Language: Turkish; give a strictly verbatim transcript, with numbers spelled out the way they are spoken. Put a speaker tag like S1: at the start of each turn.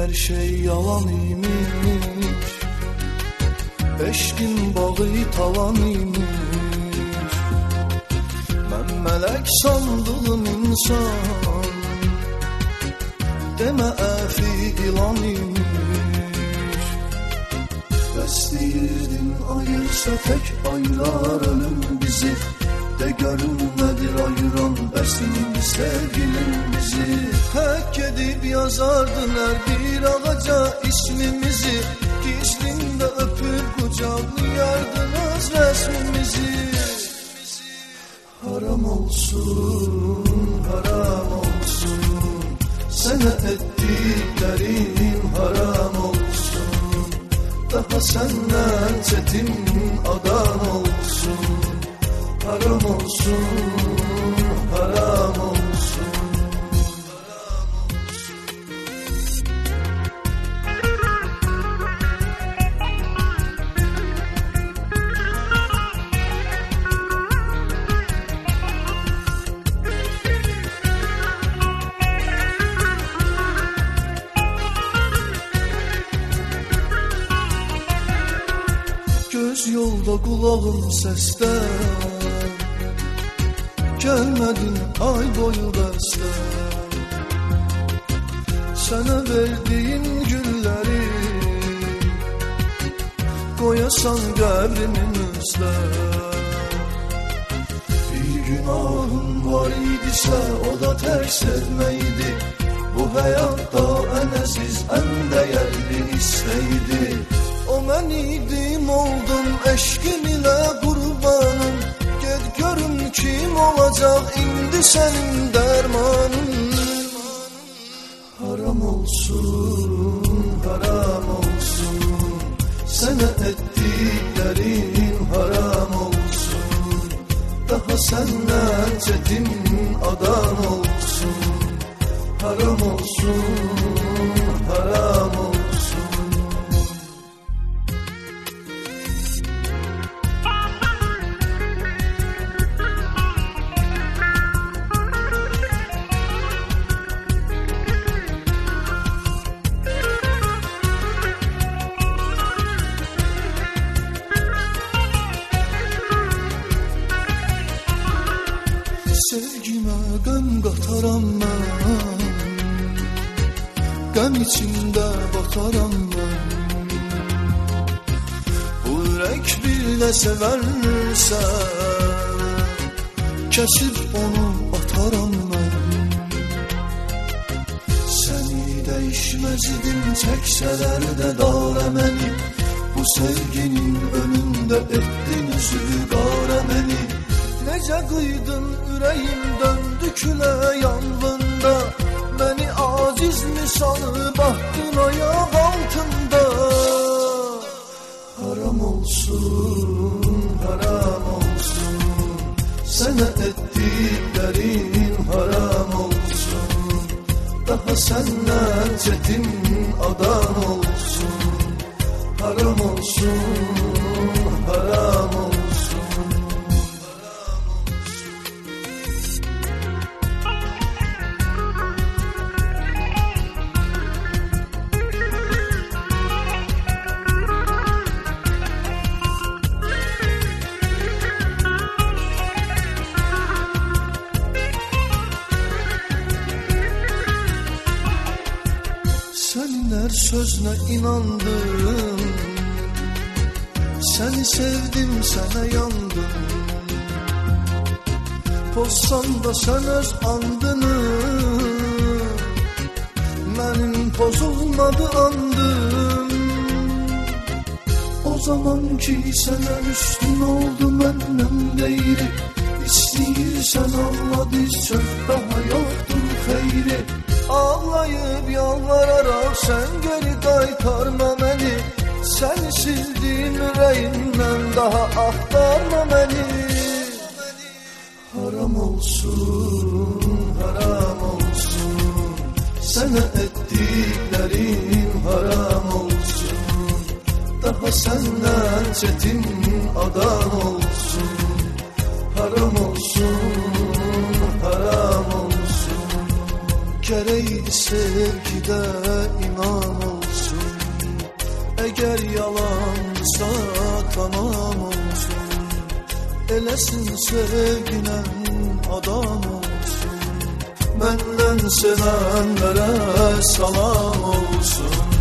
S1: her şey yalan imiş, eşkin bağı talan imiş. Ben melek sandığım insan, deme efi ilan imiş. Bəs deyirdin ayırsa tek aylar ölüm bizi, de görün nedir ayıran bəsinin sevgilimizi. Hak edip yazardın her bir ağaca ismimizi, gizlinde öpüp kucaklayardınız resmimizi. Haram olsun, haram olsun, sana ettiklerin haram olsun. Daha senden çetin adam olsun. Haram olsun, haram olsun. Göz yolda kulağım seste, gelmedin ay boyu beste. Sana verdiğim gülleri koyasan qəbrimin üstə. Bir günahım var idisə o da terk sevmeydi. Bu hayatta en aziz en değerli isteydi. O mən idim oldum eşkin ile kurbanım. Ged görüm kim olacak indi senin dermanın. Haram olsun, haram olsun, sana ettiklerin haram olsun. Daha senden çetin adam olsun. Haram olsun, haram olsun. Sevgime gəm qataram mən, qəm içində bataram mən. Bu ürək bir də sevərsə, kəsib onu ataram mən. Səni dəyişməz idim, çəksələr də dara məni. Bu sevginin önündə etdin üzü qara məni. Necə qıydın ürəyim döndü külə yanlında. Beni aciz misalı baktın ayak altında. Haram olsun, haram olsun, sana ettiklerin haram olsun. Daha senden çetin adam olsun. Haram olsun, haram olsun. Senin her sözüne inandım, seni sevdim, sana yandım. Pozsan da sen öz andını, benim pozulmadı andım. O zamanki sana üstün oldu məndən deyri. İstəyirsən Allah diz çök, daha yoktur xeyri. Ağlayıp yalvararak sen geri qaytarma məni. Səni sildim ürəyimdən, daha axtarma məni. Haram olsun, haram olsun, sana ettiklerin haram olsun. Daha senden çetin adam olsun. Haram olsun, haram olsun. Gereydi sevgide iman. inan olsun. Eğer yalansa tamam olsun. Elesin sevginen adam olsun. Benden sevenlere salam olsun.